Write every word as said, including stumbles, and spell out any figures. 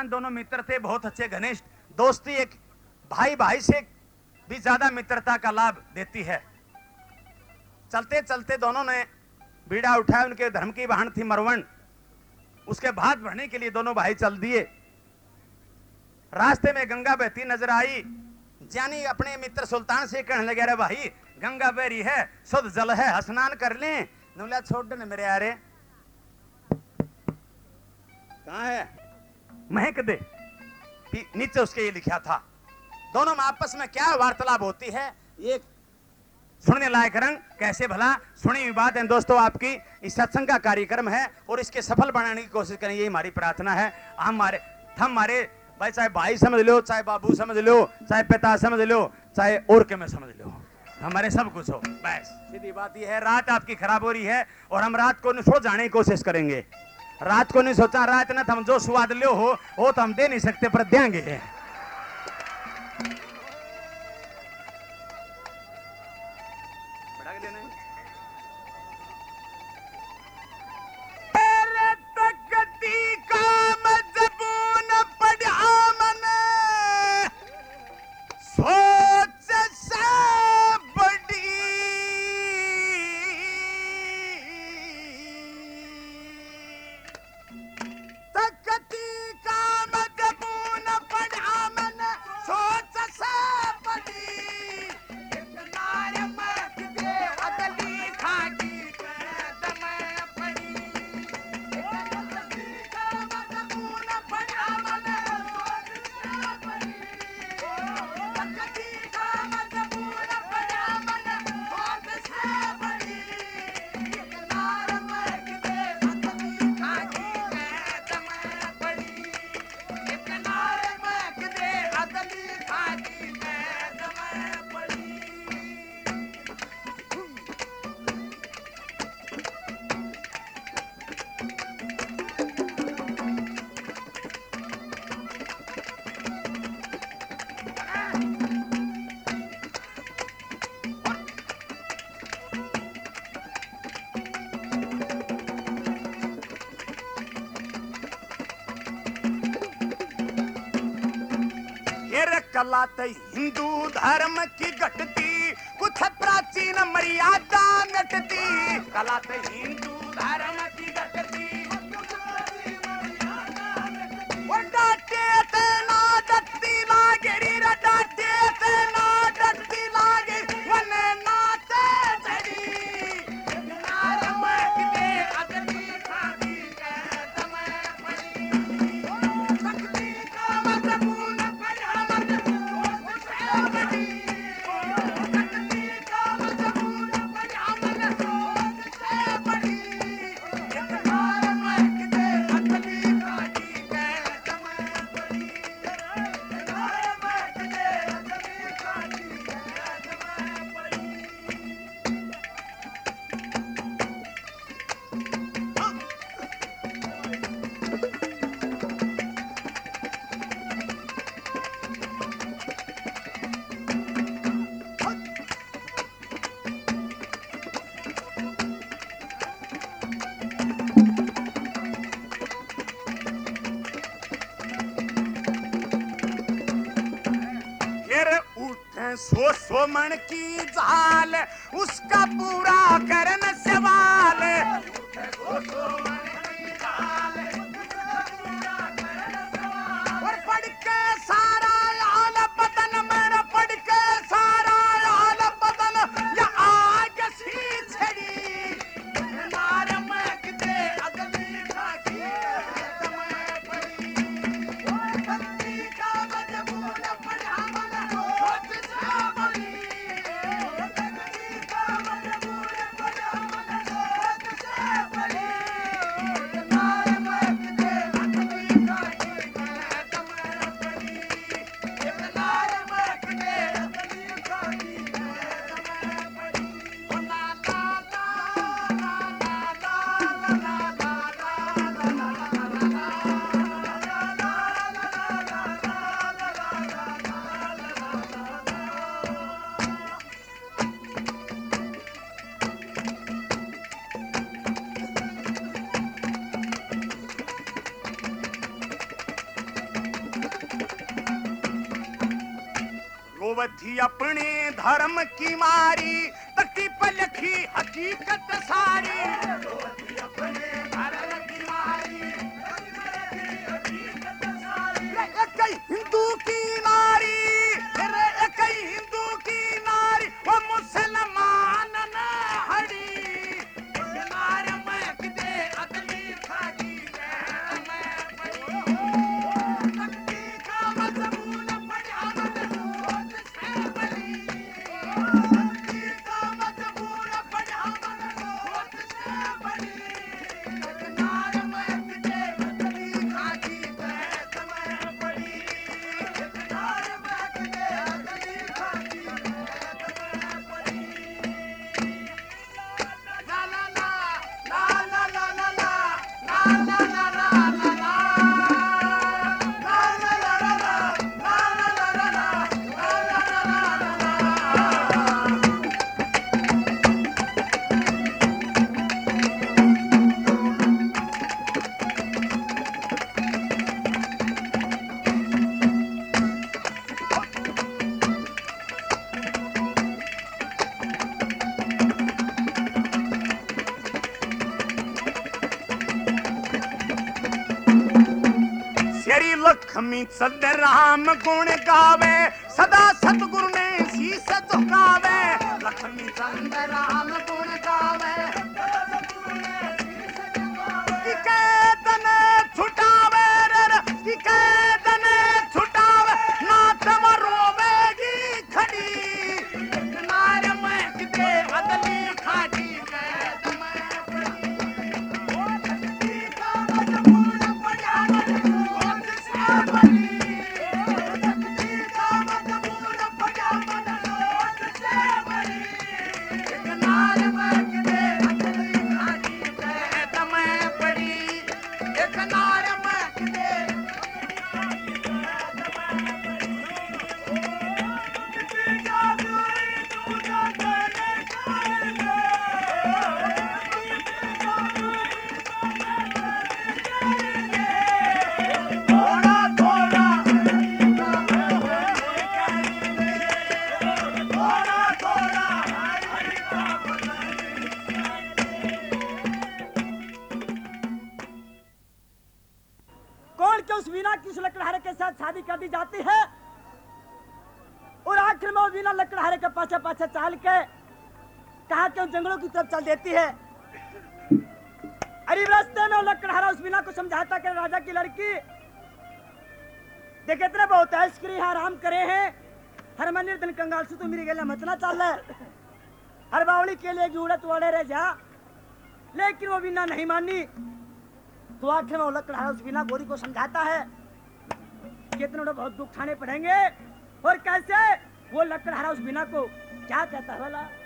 दोनों मित्र थे, बहुत अच्छे घनिष्ठ दोस्ती, एक भाई भाई से भी ज्यादा मित्रता का लाभ देती है। चलते चलते दोनों ने बीड़ा उठाया, उनके धर्म की वाहन थी मरवण, उसके भात भरने के लिए दोनों भाई चल दिए। रास्ते में गंगा बहती नजर आई। जानी अपने मित्र सुल्तान से कहने लगे, अरे भाई गंगा बहरी है, शुद्ध जल है, स्नान कर लें। बोला छोड़ दे मेरे यारे, कहाँ है, महक दे। नीचे उसके ये लिखा था। दोनों में आपस में क्या वार्तालाप होती है, ये सुनने लायक रंग कैसे भला सुनी हुई बात है दोस्तों। आपकी इस सत्संग का कार्यक्रम है और इसके सफल बनाने की कोशिश करें, यही हमारी प्रार्थना है। हमारे हम हमारे भाई, चाहे भाई समझ लो, चाहे बाबू समझ लो, चाहे पिता समझ लो, चाहे और के में समझ लो, हमारे सब कुछ हो। बस सीधी बात यह है। रात आपकी खराब हो रही है और हम रात को सो जाने की कोशिश करेंगे। रात को नहीं सोचा, रात ना हम जो स्वाद लो हो वो तो हम दे नहीं सकते, पर देंगे। कलात हिंदू धर्म की घटती, कुछ प्राचीन मर्यादा मिटती। कलात हिंदू धर्म की घटती, और डाटे ते ना डटती लागे, रीरा डाटे ते ना डटती लागे, वने नाते चढ़ी नारम के अगली खादी के दमे पड़ी। शक्ति का मजबून सो सो मन की जाल, उसका पूरा करन सवाल। सो सो मन की जाल, और पढ़ के सारा आल बदन मेरा, पढ़ के सारा आल बदन या आग सी छड़ी। नार महक दे अगली खाकी समय पड़ी, शक्ति का मजबूर पड़ा मन सोच से बड़ी। शक्ति का मजबूर पड़ा मन सोच से बड़ी। नार थी अपने धर्म की मारी, तख्ती पर लिखी हकीकत सारी। वो थी अपने धर्म की मारी, एक हिंदू की नारी, रे एक हिंदू की नारी, वो मुसलमान न हड़ी। नार महक दे अदली खाकी मैं पड़ी, तख्ती का मजमून पढ़ावत सोच से बली, तख्ती का मजमून पढ़ावत सोच से बली। नार महक दे अदली खाकी मैं पड़ी, नार महक दे अदली खाकी मैं पड़ी। ला ला ला ला ला ला ला ला ला ला ला ला ला। श्री लक्ष्मी चंद राम गुण गावे, सदा सतगुरु ने शीस झुकावे। लक्ष्मी चंद राम गुण गावे, कि कैदन छुटावे रे, कि कैदन छुटावे, नाथ रोवेगी खड़ी। नार महक दे अदली खाटी कैद में पड़ी, तख्ती का मजमून पढ़ावत सोच से बली, तख्ती का मजमून पढ़ावत सोच से बली। नार महक दे अदली खाटी कैद में पड़ी, एक नार महक दे अदली खाटी कैद कौन के उस वीणा की उस लकड़हारे के साथ शादी कर दी जाती है, और आखिर में वो वीणा लकड़हारे के पाछे पाछे चाल के कहा के उन जंगलों की तरफ चल देती है। अरे रास्ते में वो लकड़हारा उस वीणा को समझाता कि राजा की लड़की देखे इतने बहुत है इसके आराम करे हैं, हर मंदिर दिन कंगाल से तू मेरी गले मत ना चल, हर बावली के लिए जूड़त वाले रह जा। लेकिन वो वीणा नहीं मानी, तो आखिर में वो लकड़हारा उस वीणा गोरी को समझाता है कि इतने बहुत दुख उठाने पड़ेंगे। और कैसे वो लकड़हारा उस वीणा को क्या कहता है बोला,